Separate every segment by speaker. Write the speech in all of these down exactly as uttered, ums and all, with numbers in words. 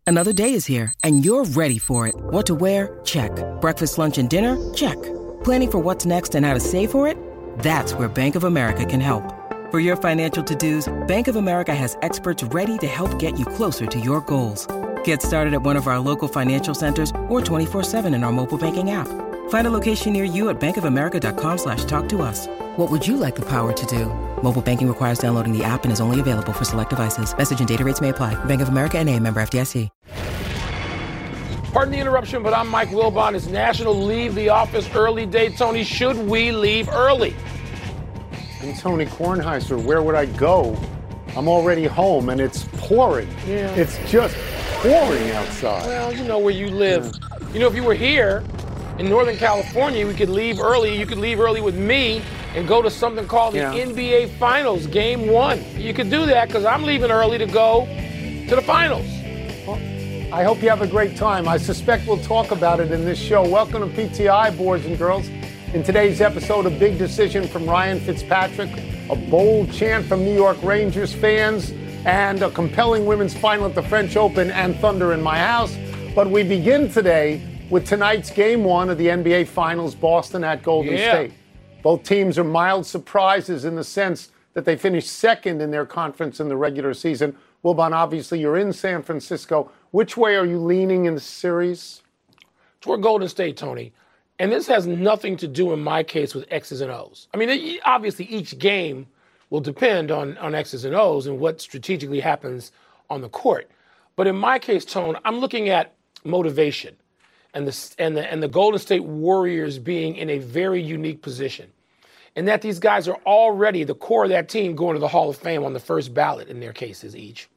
Speaker 1: Another day is here, and you're ready for it. What to wear? Check. Breakfast, lunch, and dinner? Check. Planning for what's next and how to save for it? That's where Bank of America can help. For your financial to-dos, Bank of America has experts ready to help get you closer to your goals. Get started at one of our local financial centers or twenty-four seven in our mobile banking app. Find a location near you at bankofamerica.com slash talk to us. What would you like the power to do? Mobile banking requires downloading the app and is only available for select devices. Message and data rates may apply. Bank of America N A, member F D I C.
Speaker 2: Pardon the interruption, but I'm Mike Wilbon. It's National Leave the Office Early Day. Tony, should we leave early?
Speaker 3: And Tony Kornheiser, where would I go? I'm already home and it's pouring.
Speaker 2: Yeah.
Speaker 3: It's just pouring outside.
Speaker 2: Well, you know where you live. Yeah. You know, if you were here in Northern California, we could leave early. You could leave early with me and go to something called the yeah. N B A Finals, Game One. You could do that because I'm leaving early to go to the finals.
Speaker 3: Well, I hope you have a great time. I suspect we'll talk about it in this show. Welcome to P T I, boys and girls. In today's episode, a big decision from Ryan Fitzpatrick, a bold chant from New York Rangers fans, and a compelling women's final at the French Open and Thunder in my house. But we begin today with tonight's Game One of the N B A Finals, Boston at Golden
Speaker 2: yeah.
Speaker 3: State. Both teams are mild surprises in the sense that they finished second in their conference in the regular season. Wilbon, obviously, you're in San Francisco. Which way are you leaning in the series?
Speaker 2: Toward Golden State, Tony. And this has nothing to do, in my case, with X's and O's. I mean, obviously, each game will depend on, on X's and O's and what strategically happens on the court. But in my case, Tone, I'm looking at motivation and the, and the, and the Golden State Warriors being in a very unique position. And that these guys are already, the core of that team, going to the Hall of Fame on the first ballot in their cases each.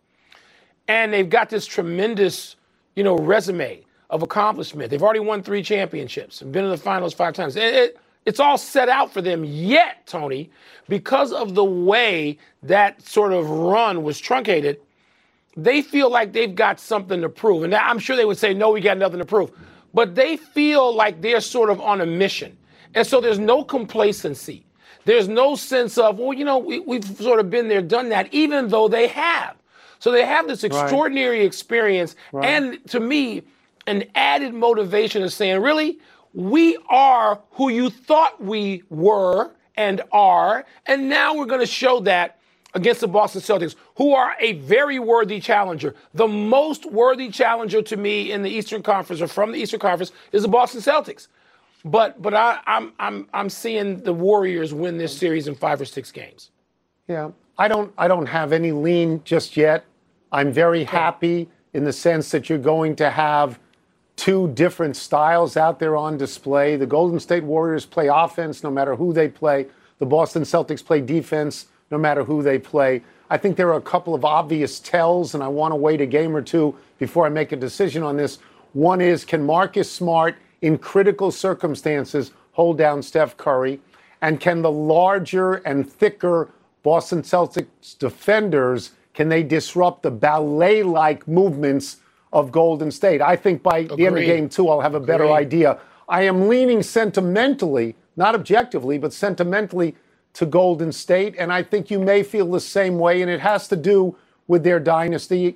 Speaker 2: And they've got this tremendous, you know, resume of accomplishment. They've already won three championships and been in the finals five times. It, it, it's all set out for them yet, Tony, because of the way that sort of run was truncated, they feel like they've got something to prove. And I'm sure they would say, no, we got nothing to prove. But they feel like they're sort of on a mission. And so there's no complacency. There's no sense of, well, you know, we, we've sort of been there, done that, even though they have. So they have this extraordinary right. experience. Right. And to me, an added motivation of saying, really, we are who you thought we were and are, and now we're going to show that against the Boston Celtics, who are a very worthy challenger. The most worthy challenger to me in the Eastern Conference or from the Eastern Conference is the Boston Celtics. But but I, I'm I'm I'm seeing the Warriors win this series in five or six games.
Speaker 3: Yeah, I don't I don't have any lean just yet. I'm very happy in the sense that you're going to have two different styles out there on display. The Golden State Warriors play offense no matter who they play. The Boston Celtics play defense no matter who they play. I think there are a couple of obvious tells, and I want to wait a game or two before I make a decision on this. One is, can Marcus Smart, in critical circumstances, hold down Steph Curry? And can the larger and thicker Boston Celtics defenders, can they disrupt the ballet-like movements of Golden State? I think by Agreed. the end of game two, I'll have a better Agreed. idea. I am leaning sentimentally, not objectively, but sentimentally to Golden State, and I think you may feel the same way, and it has to do with their dynasty.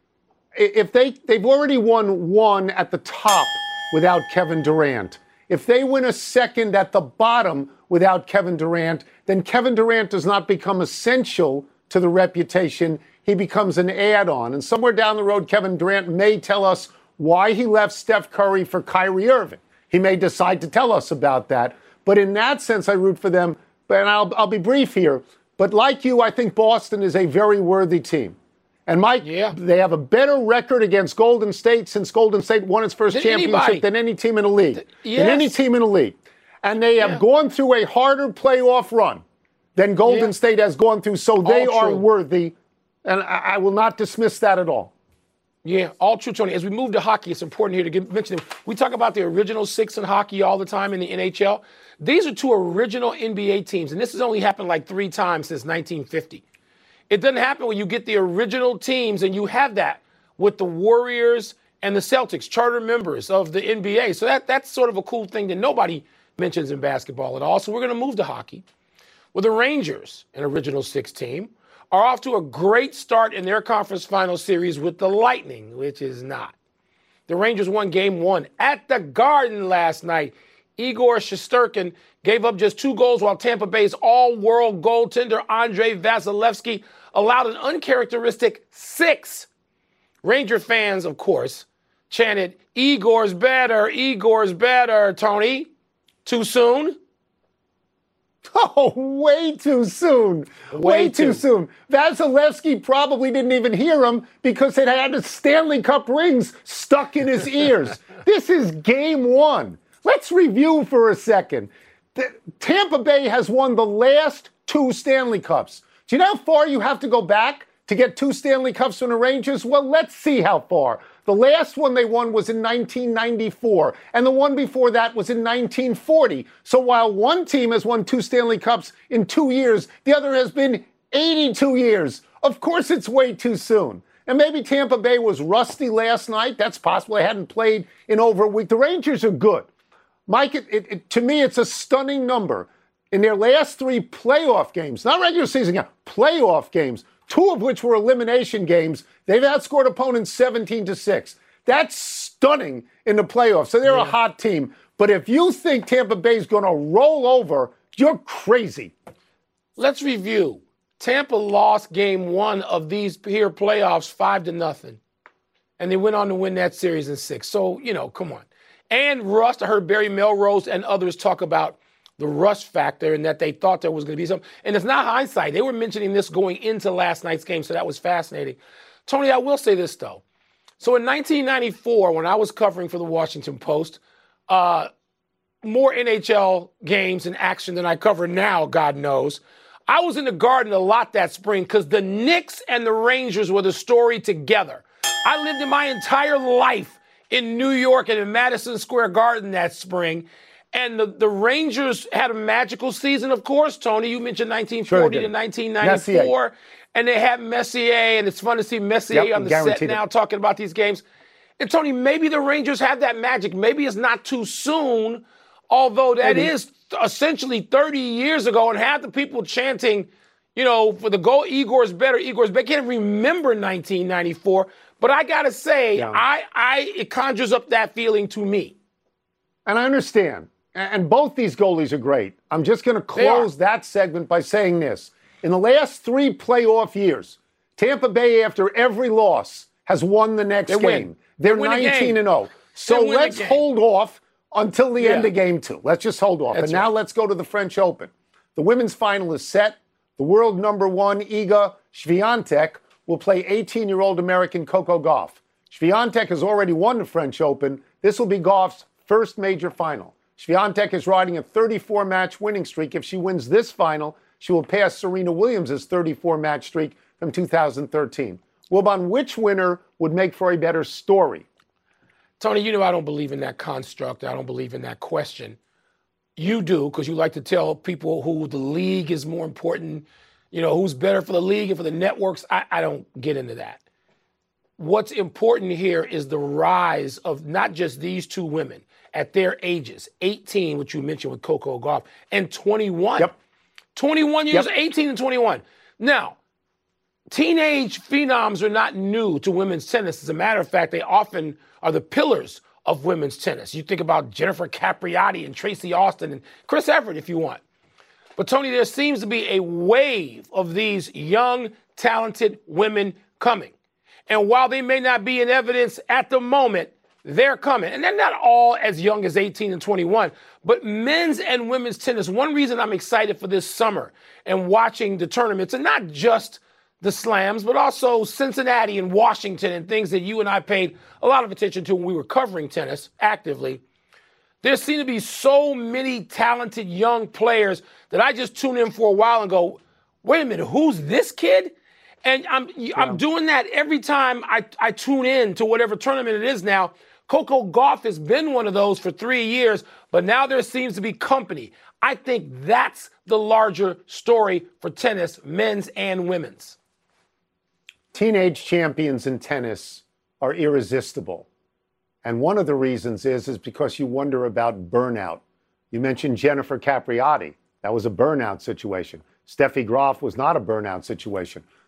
Speaker 3: If they, they've already won one at the top without Kevin Durant. If they win a second at the bottom without Kevin Durant, then Kevin Durant does not become essential to the reputation. He becomes an add-on. And somewhere down the road, Kevin Durant may tell us why he left Steph Curry for Kyrie Irving. He may decide to tell us about that. But in that sense, I root for them. And I'll, I'll be brief here. But like you, I think Boston is a very worthy team. And Mike, yeah. they have a better record against Golden State since Golden State won its first than championship anybody. than any team in the league. Th- yes. Than any team in the league. And they have yeah. gone through a harder playoff run than Golden yeah. State has gone through. So they all are true. worthy. And I, I will not dismiss that at all.
Speaker 2: Yeah, all true, Tony. As we move to hockey, it's important here to get, mention them. We talk about the original six in hockey all the time in the N H L. These are two original N B A teams, and this has only happened like three times since nineteen fifty. It doesn't happen when you get the original teams, and you have that with the Warriors and the Celtics, charter members of the N B A. So that that's sort of a cool thing that nobody mentions in basketball at all. So we're going to move to hockey with the Rangers, an original six team, are off to a great start in their conference final series with the Lightning, which is not. The Rangers won game one at the Garden last night. Igor Shesterkin gave up just two goals while Tampa Bay's all-world goaltender Andrei Vasilevsky allowed an uncharacteristic six. Ranger fans, of course, chanted, "Igor's better, Igor's better," Tony. Too soon?
Speaker 3: Oh, way too soon. Way, way too. too soon. Vasilevsky probably didn't even hear him because it had the Stanley Cup rings stuck in his ears. This is game one. Let's review for a second. The, Tampa Bay has won the last two Stanley Cups. Do you know how far you have to go back to get two Stanley Cups from the Rangers? Well, let's see how far. The last one they won was in nineteen ninety-four, and the one before that was in nineteen forty. So while one team has won two Stanley Cups in two years, the other has been eighty-two years. Of course, it's way too soon. And maybe Tampa Bay was rusty last night. That's possible. They hadn't played in over a week. The Rangers are good. Mike, it, it, it, to me, it's a stunning number. In their last three playoff games, not regular season, yeah, playoff games, two of which were elimination games, they've outscored opponents seventeen to six. That's stunning in the playoffs. So they're yeah. a hot team. But if you think Tampa Bay is going to roll over, you're crazy.
Speaker 2: Let's review. Tampa lost game one of these here playoffs five to nothing. And they went on to win that series in six. So, you know, come on. And rust, I heard Barry Melrose and others talk about the rust factor and that they thought there was going to be some. And it's not hindsight. They were mentioning this going into last night's game, so that was fascinating. Tony, I will say this, though. So in nineteen ninety-four, when I was covering for the Washington Post, uh, more N H L games and action than I cover now, God knows. I was in the Garden a lot that spring because the Knicks and the Rangers were the story together. I lived in my entire life in New York and in Madison Square Garden that spring. And the, the Rangers had a magical season, of course, Tony. You mentioned nineteen forty sure to nineteen ninety-four. Messier. And they had Messier, and it's fun to see Messier yep, on the set now it. talking about these games. And, Tony, maybe the Rangers have that magic. Maybe it's not too soon, although that maybe. is essentially thirty years ago, and half the people chanting, you know, for the goal, Igor's better, Igor's better. I can't remember nineteen ninety-four. But I got to say, yeah. I, I, it conjures up that feeling to me.
Speaker 3: And I understand. And both these goalies are great. I'm just going to close that segment by saying this. In the last three playoff years, Tampa Bay, after every loss, has won the next
Speaker 2: they
Speaker 3: game.
Speaker 2: Win.
Speaker 3: They're
Speaker 2: they
Speaker 3: nineteen and oh. So let's hold off until the yeah. end of game two. Let's just hold off. That's and now right. let's go to the French Open. The women's final is set. The world number one, Iga Swiatek, will play eighteen-year-old American Coco Gauff. Swiatek has already won the French Open. This will be Gauff's first major final. Swiatek is riding a thirty-four match winning streak. If she wins this final, she will pass Serena Williams' thirty-four match streak from two thousand thirteen. Wilbon, which winner would make for a better story?
Speaker 2: Tony, you know I don't believe in that construct. I don't believe in that question. You do, because you like to tell people who the league is more important, you know, who's better for the league and for the networks. I, I don't get into that. What's important here is the rise of not just these two women at their ages, eighteen, which you mentioned with Coco Gauff, and twenty-one. Yep. twenty-one years, yep. eighteen and twenty-one. Now, teenage phenoms are not new to women's tennis. As a matter of fact, they often are the pillars of women's tennis. You think about Jennifer Capriati and Tracy Austin and Chris Evert if you want. But, Tony, there seems to be a wave of these young, talented women coming. And while they may not be in evidence at the moment, they're coming. And they're not all as young as eighteen and twenty-one. But men's and women's tennis, one reason I'm excited for this summer and watching the tournaments, and not just the slams, but also Cincinnati and Washington and things that you and I paid a lot of attention to when we were covering tennis actively. There seem to be so many talented young players that I just tune in for a while and go, wait a minute, who's this kid? And I'm yeah. I'm doing that every time I, I tune in to whatever tournament it is now. Coco Gauff has been one of those for three years, but now there seems to be company. I think that's the larger story for tennis, men's and women's.
Speaker 3: Teenage champions in tennis are irresistible. And one of the reasons is, is because you wonder about burnout. You mentioned Jennifer Capriati. That was a burnout situation. Steffi Graf was not a burnout situation.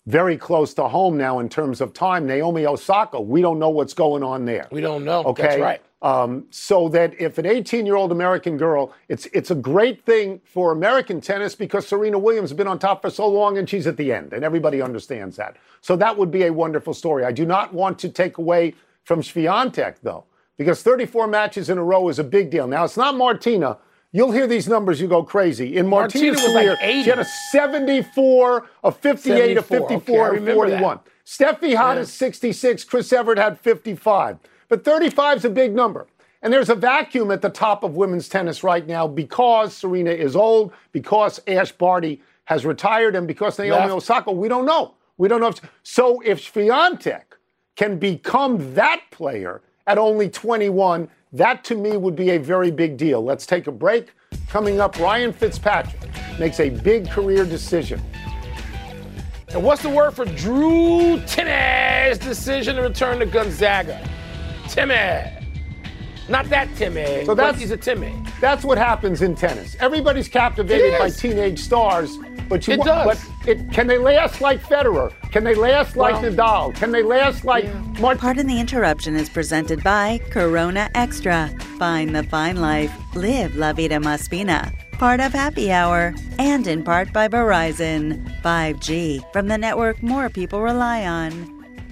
Speaker 3: very close to home now in terms of time. Naomi Osaka, we don't know what's going on there.
Speaker 2: We don't know.
Speaker 3: Okay?
Speaker 2: That's right.
Speaker 3: Um, so that if an eighteen-year-old American girl, it's it's a great thing for American tennis because Serena Williams has been on top for so long and she's at the end, and everybody understands that. So that would be a wonderful story. I do not want to take away from Swiatek, though, because thirty-four matches in a row is a big deal. Now, it's not Martina. You'll hear these numbers, you go crazy. In Martina's
Speaker 2: Martina was
Speaker 3: career,
Speaker 2: like
Speaker 3: she had a seventy-four, a fifty-eight, a fifty-four,
Speaker 2: okay,
Speaker 3: and forty-one. Steffi had
Speaker 2: Yeah.
Speaker 3: a sixty-six. Chris Evert had fifty-five. But thirty-five is a big number. And there's a vacuum at the top of women's tennis right now because Serena is old, because Ash Barty has retired, and because Naomi
Speaker 2: Left.
Speaker 3: Osaka, we don't know. We don't know. If, so if Swiatek can become that player at only twenty-one, that to me would be a very big deal. Let's take a break. Coming up, Ryan Fitzpatrick makes a big career decision.
Speaker 2: And what's the word for Drew Timmy's decision to return to Gonzaga? Timmy. Not that Timmy,
Speaker 3: So
Speaker 2: but
Speaker 3: that's-
Speaker 2: he's a Timmy.
Speaker 3: That's what happens in tennis. Everybody's captivated
Speaker 2: It
Speaker 3: by
Speaker 2: is.
Speaker 3: teenage stars, but you
Speaker 2: It
Speaker 3: want,
Speaker 2: does.
Speaker 3: but it, can they last like Federer? Can they last like
Speaker 2: Well,
Speaker 3: Nadal? Can they last like Martin?
Speaker 4: Pardon the Interruption is presented by Corona Extra. Find the fine life. Live La Vida Más Fina. Part of Happy Hour. And in part by Verizon. five G from the network more people rely on.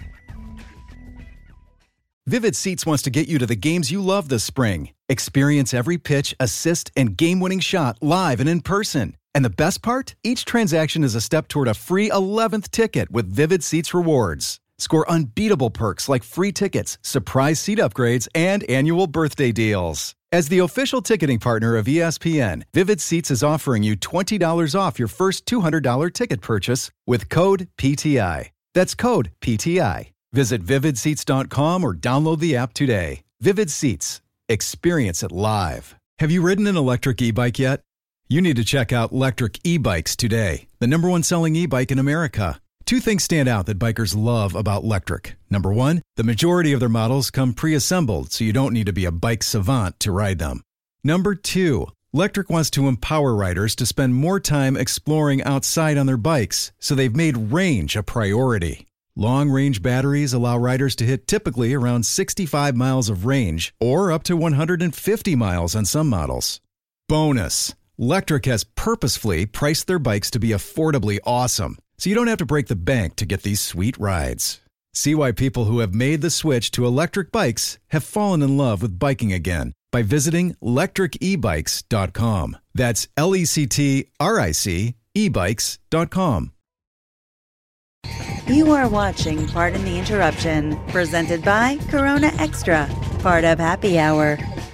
Speaker 5: Vivid Seats wants to get you to the games you love this spring. Experience every pitch, assist, and game-winning shot live and in person. And the best part? Each transaction is a step toward a free eleventh ticket with Vivid Seats rewards. Score unbeatable perks like free tickets, surprise seat upgrades, and annual birthday deals. As the official ticketing partner of E S P N, Vivid Seats is offering you twenty dollars off your first two hundred dollars ticket purchase with code P T I. That's code P T I. Visit vivid seats dot com or download the app today. Vivid Seats. Experience it live. Have you ridden an electric e-bike yet? You need to check out Lectric E-Bikes today, the number one selling e-bike in America. Two things stand out that bikers love about Lectric. Number one, the majority of their models come pre-assembled, so you don't need to be a bike savant to ride them. Number two, Lectric wants to empower riders to spend more time exploring outside on their bikes, so they've made range a priority. Long-range batteries allow riders to hit typically around sixty-five miles of range or up to one hundred fifty miles on some models. Bonus, Lectric has purposefully priced their bikes to be affordably awesome, so you don't have to break the bank to get these sweet rides. See why people who have made the switch to electric bikes have fallen in love with biking again by visiting lectric e bikes dot com. That's L E C T R I C e bikes dot com.
Speaker 4: You are watching Pardon the Interruption, presented by Corona Extra, part of Happy Hour.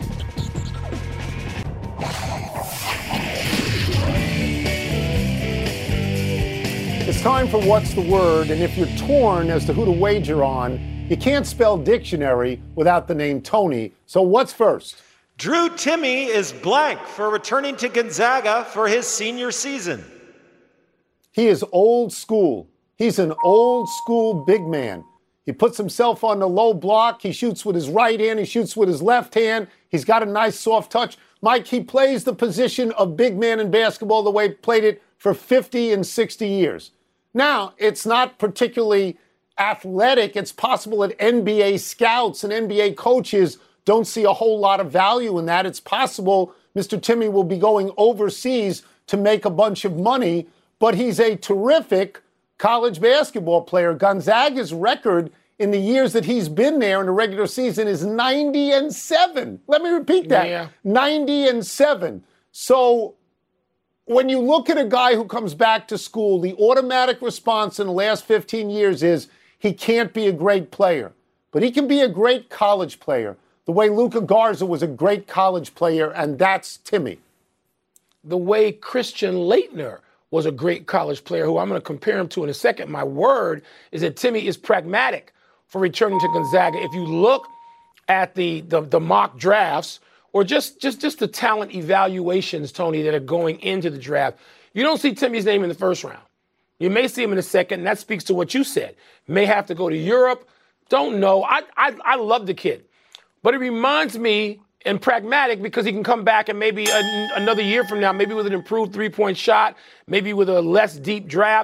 Speaker 3: It's time for What's the Word, and if you're torn as to who to wager on, you can't spell dictionary without the name Tony. So what's first?
Speaker 6: Drew Timme is blank for returning to Gonzaga for his senior season.
Speaker 3: He is old school. He's an old school big man. He puts himself on the low block. He shoots with his right hand. He shoots with his left hand. He's got a nice soft touch. Mike, he plays the position of big man in basketball the way he played it for fifty and sixty years. Now, it's not particularly athletic. It's possible that N B A scouts and N B A coaches don't see a whole lot of value in that. It's possible Mister Timme will be going overseas to make a bunch of money, but he's a terrific college basketball player. Gonzaga's record in the years that he's been there in the regular season is ninety and seven. Let me repeat that.
Speaker 2: Yeah.
Speaker 3: ninety and seven. So when you look at a guy who comes back to school, the automatic response in the last fifteen years is he can't be a great player, but he can be a great college player, the way Luka Garza was a great college player, and that's Timme.
Speaker 2: The way Christian Laettner was a great college player, who I'm going to compare him to in a second. My word is that Timme is pragmatic for returning to Gonzaga. If you look at the, the, the mock drafts, or just, just, just the talent evaluations, Tony, that are going into the draft, you don't see Timme's name in the first round. You may see him in the second, and that speaks to what you said. May have to go to Europe. Don't know. I, I, I love the kid. But it reminds me, and pragmatic, because he can come back and maybe a, another year from now, maybe with an improved three-point shot, maybe with a less deep draft,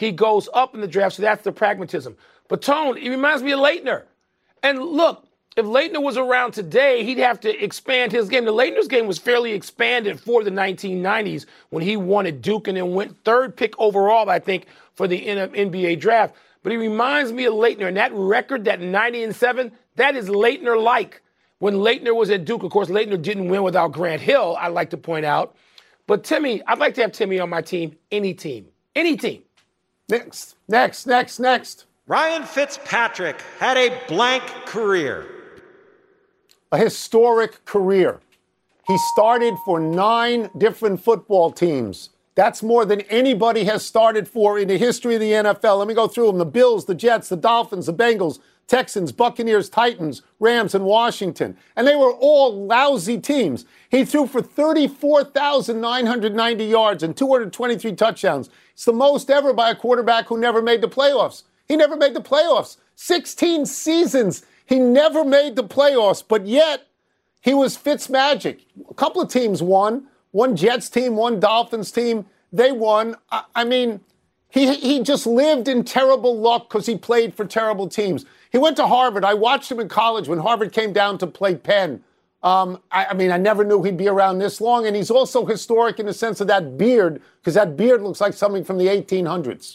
Speaker 2: he goes up in the draft, so that's the pragmatism. But Tone, he reminds me of Leitner. And look, if Leitner was around today, he'd have to expand his game. The Leitner's game was fairly expanded for the nineteen nineties when he won at Duke and then went third pick overall, I think, for the N B A draft. But he reminds me of Leitner. And that record, that ninety and seven, that is Leitner-like. When Leitner was at Duke, of course, Leitner didn't win without Grant Hill, I'd like to point out. But Timmy, I'd like to have Timmy on my team, any team, any team.
Speaker 3: Next, next, next, next.
Speaker 6: Ryan Fitzpatrick had a blank career.
Speaker 3: A historic career. He started for nine different football teams. That's more than anybody has started for in the history of the N F L. Let me go through them. The Bills, the Jets, the Dolphins, the Bengals, Texans, Buccaneers, Titans, Rams, and Washington. And they were all lousy teams. He threw for thirty-four thousand nine hundred ninety yards and two hundred twenty-three touchdowns. It's the most ever by a quarterback who never made the playoffs. He never made the playoffs. sixteen seasons. He never made the playoffs, but yet he was Fitzmagic. A couple of teams won. One Jets team, one Dolphins team. They won. I, I mean, he he just lived in terrible luck because he played for terrible teams. He went to Harvard. I watched him in college when Harvard came down to play Penn. Um, I, I mean, I never knew he'd be around this long. And he's also historic in the sense of that beard, because that beard looks like something from the eighteen hundreds.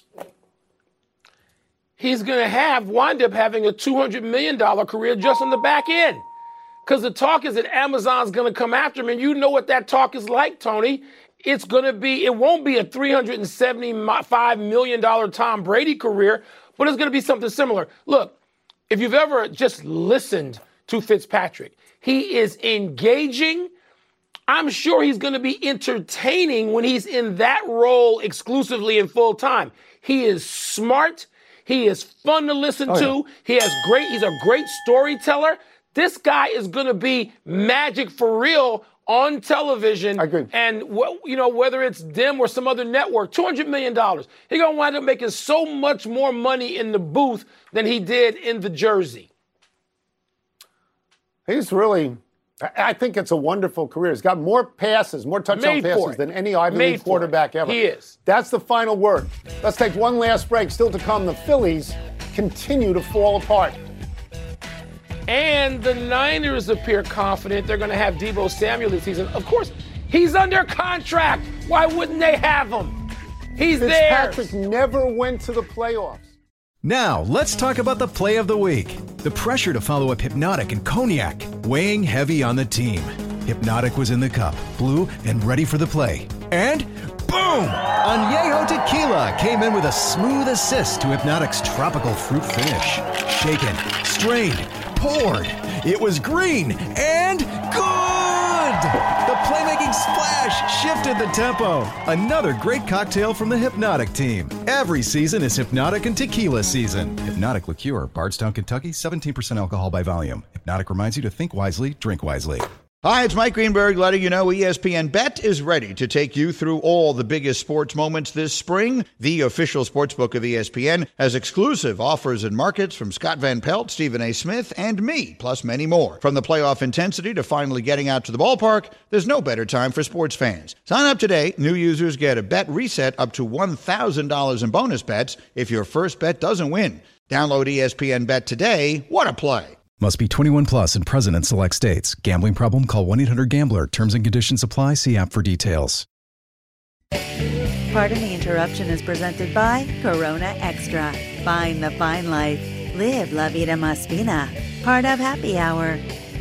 Speaker 2: He's going to have, wind up having a two hundred million dollars career just on the back end. Because the talk is that Amazon's going to come after him, and you know what that talk is like, Tony. It's going to be, it won't be a three hundred seventy-five million dollars Tom Brady career, but it's going to be something similar. Look, if you've ever just listened to Fitzpatrick, he is engaging. I'm sure he's going to be entertaining when he's in that role exclusively and full time. He is smart. He is fun to listen
Speaker 3: oh,
Speaker 2: to.
Speaker 3: Yeah.
Speaker 2: He has great, he's a great storyteller. This guy is going to be magic for real on television.
Speaker 3: I agree.
Speaker 2: And, you know, whether it's them or some other network, two hundred million dollars. He's going to wind up making so much more money in the booth than he did in the jersey.
Speaker 3: He's really, I think it's a wonderful career. He's got more passes, more touchdown passes than any Ivy League quarterback ever.
Speaker 2: He is.
Speaker 3: That's the final word. Let's take one last break. Still to come, the Phillies continue to fall apart.
Speaker 2: And the Niners appear confident they're going to have Deebo Samuel this season. Of course, he's under contract. Why wouldn't they have him? He's there.
Speaker 3: Fitzpatrick never went to the playoffs.
Speaker 5: Now, let's talk about the play of the week. The pressure to follow up Hypnotic and Cognac, weighing heavy on the team. Hypnotic was in the cup, blue, and ready for the play. And boom! Añejo Tequila came in with a smooth assist to Hypnotic's tropical fruit finish. Shaken, strained, poured. It was green and good! The playmaking splash shifted the tempo. Another great cocktail from the Hypnotic team. Every season is Hypnotic and Tequila season. Hypnotic Liqueur, Bardstown, Kentucky, seventeen percent alcohol by volume. Hypnotic reminds you to think wisely, drink wisely.
Speaker 7: Hi, it's Mike Greenberg letting you know E S P N Bet is ready to take you through all the biggest sports moments this spring. The official sportsbook of E S P N has exclusive offers and markets from Scott Van Pelt, Stephen A. Smith, and me, plus many more. From the playoff intensity to finally getting out to the ballpark, there's no better time for sports fans. Sign up today. New users get a bet reset up to one thousand dollars in bonus bets if your first bet doesn't win. Download E S P N Bet today. What a play.
Speaker 5: Must be twenty-one plus and present in select states. Gambling problem? Call one eight hundred gambler. Terms and conditions apply. See app for details.
Speaker 4: Pardon the interruption is presented by Corona Extra. Find the fine life. Live La Vida Más Fina. Part of Happy Hour.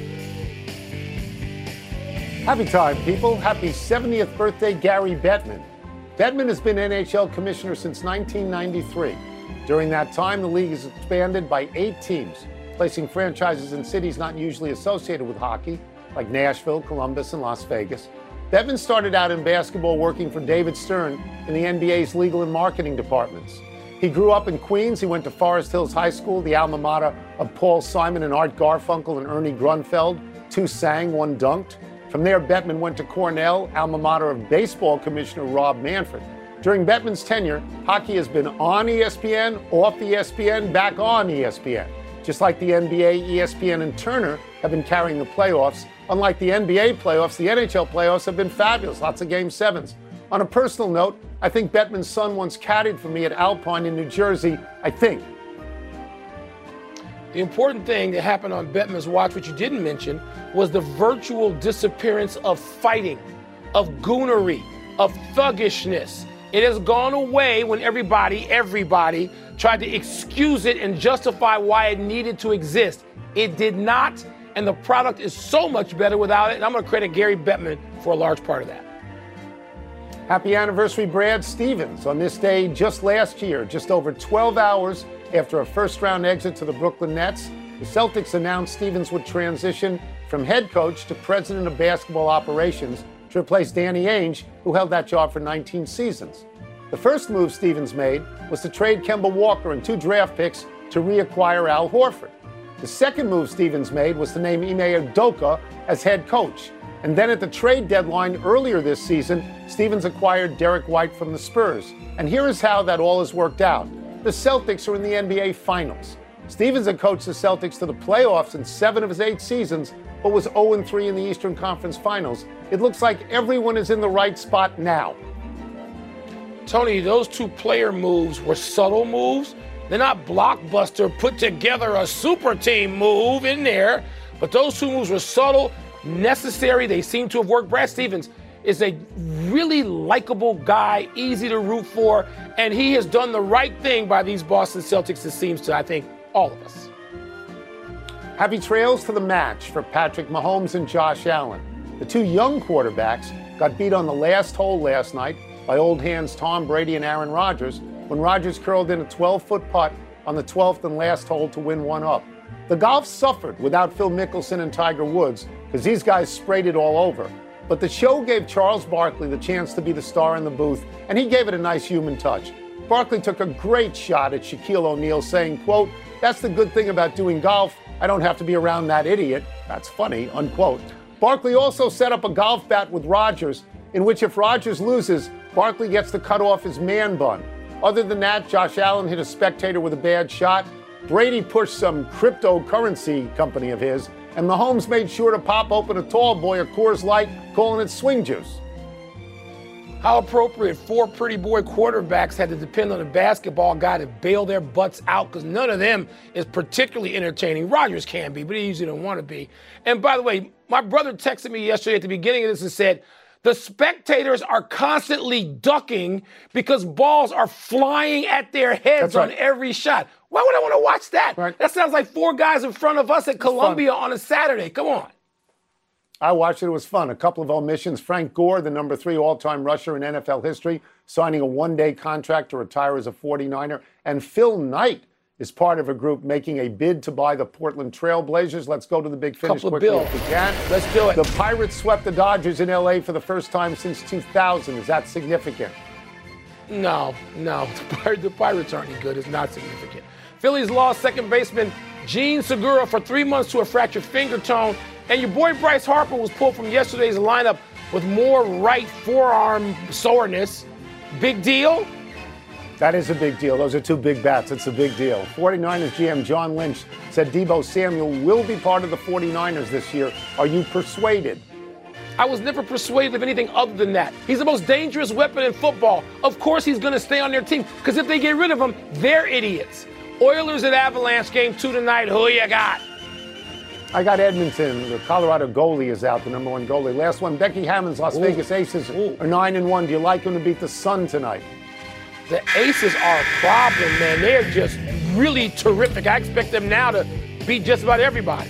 Speaker 3: Happy time, people. Happy seventieth birthday, Gary Bettman. Bettman has been N H L commissioner since nineteen ninety-three. During that time, the league has expanded by eight teams, placing franchises in cities not usually associated with hockey, like Nashville, Columbus, and Las Vegas. Bettman started out in basketball working for David Stern in the N B A's legal and marketing departments. He grew up in Queens. He went to Forest Hills High School, the alma mater of Paul Simon and Art Garfunkel and Ernie Grunfeld. Two sang, one dunked. From there, Bettman went to Cornell, alma mater of baseball commissioner Rob Manfred. During Bettman's tenure, hockey has been on E S P N, off E S P N, back on E S P N. Just like the N B A, E S P N and Turner have been carrying the playoffs. Unlike the N B A playoffs, the N H L playoffs have been fabulous. Lots of game sevens. On a personal note, I think Bettman's son once caddied for me at Alpine in New Jersey. I think.
Speaker 2: The important thing that happened on Bettman's watch, which you didn't mention, was the virtual disappearance of fighting, of goonery, of thuggishness. It has gone away when everybody, everybody tried to excuse it and justify why it needed to exist. It did not, and the product is so much better without it, and I'm going to credit Gary Bettman for a large part of that.
Speaker 3: Happy anniversary, Brad Stevens. On this day just last year, just over twelve hours after a first-round exit to the Brooklyn Nets, the Celtics announced Stevens would transition from head coach to president of basketball operations to replace Danny Ainge, who held that job for nineteen seasons. The first move Stevens made was to trade Kemba Walker and two draft picks to reacquire Al Horford. The second move Stevens made was to name Ime Udoka as head coach. And then at the trade deadline earlier this season, Stevens acquired Derek White from the Spurs. And here is how that all has worked out. The Celtics are in the N B A Finals. Stevens had coached the Celtics to the playoffs in seven of his eight seasons, but was oh and three in the Eastern Conference Finals. It looks like everyone is in the right spot now.
Speaker 2: Tony, those two player moves were subtle moves. They're not blockbuster, put together a super team move in there, but those two moves were subtle, necessary. They seem to have worked. Brad Stevens is a really likable guy, easy to root for, and he has done the right thing by these Boston Celtics, it seems to, I think, all of us.
Speaker 3: Happy trails to the match for Patrick Mahomes and Josh Allen. The two young quarterbacks got beat on the last hole last night by old hands Tom Brady and Aaron Rodgers when Rodgers curled in a twelve-foot putt on the twelfth and last hole to win one up. The golf suffered without Phil Mickelson and Tiger Woods because these guys sprayed it all over. But the show gave Charles Barkley the chance to be the star in the booth, and he gave it a nice human touch. Barkley took a great shot at Shaquille O'Neal, saying, quote, "That's the good thing about doing golf. I don't have to be around that idiot. That's funny," unquote. Barkley also set up a golf bet with Rodgers, in which if Rodgers loses, Barkley gets to cut off his man bun. Other than that, Josh Allen hit a spectator with a bad shot. Brady pushed some cryptocurrency company of his, and Mahomes made sure to pop open a tall boy a Coors Light, calling it swing juice.
Speaker 2: How appropriate four pretty boy quarterbacks had to depend on a basketball guy to bail their butts out because none of them is particularly entertaining. Rodgers can be, but he usually don't want to be. And by the way, my brother texted me yesterday at the beginning of this and said, the spectators are constantly ducking because balls are flying at their heads right. on every shot. Why would I want to watch that? Right. That sounds like four guys in front of us at Columbia on a Saturday. Come on.
Speaker 3: I watched it. It was fun. A couple of omissions. Frank Gore, the number three all-time rusher in N F L history, signing a one-day contract to retire as a forty-niner. And Phil Knight is part of a group making a bid to buy the Portland Trail Blazers. Let's go to the big finish quickly if we can.
Speaker 2: Let's do it.
Speaker 3: The Pirates swept the Dodgers in L A for the first time since two thousand. Is that significant?
Speaker 2: No, no. The Pirates aren't any good. It's not significant. Phillies lost second baseman Gene Segura for three months to a fractured finger tone. And your boy Bryce Harper was pulled from yesterday's lineup with more right forearm soreness. Big deal?
Speaker 3: That is a big deal. Those are two big bats. It's a big deal. forty-niners G M John Lynch said Deebo Samuel will be part of the forty-niners this year. Are you persuaded?
Speaker 2: I was never persuaded of anything other than that. He's the most dangerous weapon in football. Of course he's going to stay on their team because if they get rid of him, they're idiots. Oilers at Avalanche game two tonight. Who you got?
Speaker 3: I got Edmonton. The Colorado goalie is out, the number one goalie. Last one, Becky Hammond's Las Ooh. Vegas Aces Ooh. are nine and one. Do you like them to beat the Sun tonight?
Speaker 2: The Aces are a problem, man. They're just really terrific. I expect them now to beat just about everybody.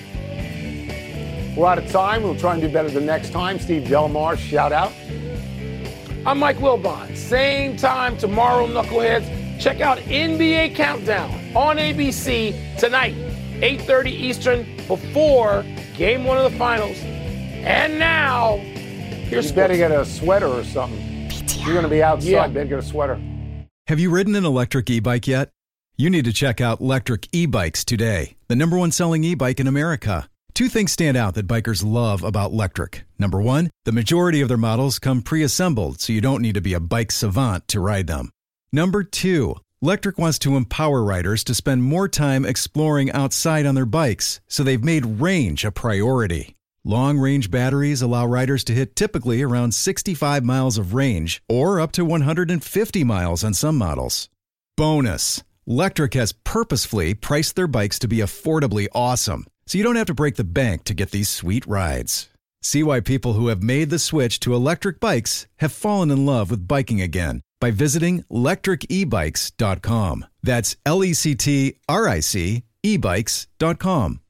Speaker 3: We're out of time. We'll try and do better the next time. Steve Delmar, shout out.
Speaker 2: I'm Mike Wilbon. Same time tomorrow, Knuckleheads. Check out N B A Countdown on A B C tonight, eight thirty Eastern, before Game One of the Finals. And now, here's
Speaker 3: you better get a sweater or something. You're going to be outside. Yeah. Better get a sweater.
Speaker 5: Have you ridden an electric e-bike yet? You need to check out Lectric E-Bikes today, the number one selling e-bike in America. Two things stand out that bikers love about Lectric. Number one, the majority of their models come pre-assembled, so you don't need to be a bike savant to ride them. Number two, Lectric wants to empower riders to spend more time exploring outside on their bikes, so they've made range a priority. Long-range batteries allow riders to hit typically around sixty-five miles of range or up to one hundred fifty miles on some models. Bonus, Lectric has purposefully priced their bikes to be affordably awesome, so you don't have to break the bank to get these sweet rides. See why people who have made the switch to electric bikes have fallen in love with biking again by visiting lectric e bikes dot com. That's L E C T R I C e bikes dot com.